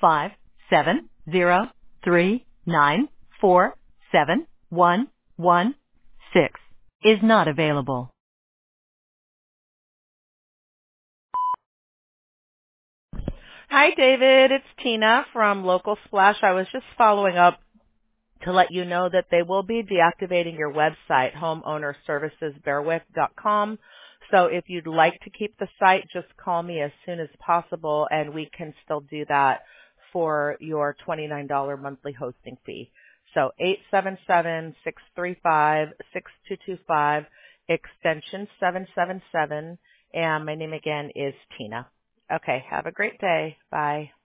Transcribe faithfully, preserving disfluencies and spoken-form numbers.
five seven zero three nine four seven one one six is not available. Hi, David. It's Tina from Local Splash. I was just following up to let you know that they will be deactivating your website, homeowner services berwick dot com. So if you'd like to keep the site, just call me as soon as possible, and we can still do that for your twenty-nine dollars monthly hosting fee. So eight seven seven, six three five, six two two five, extension seven seven seven, and my name again is Tina. Okay, have a great day. Bye.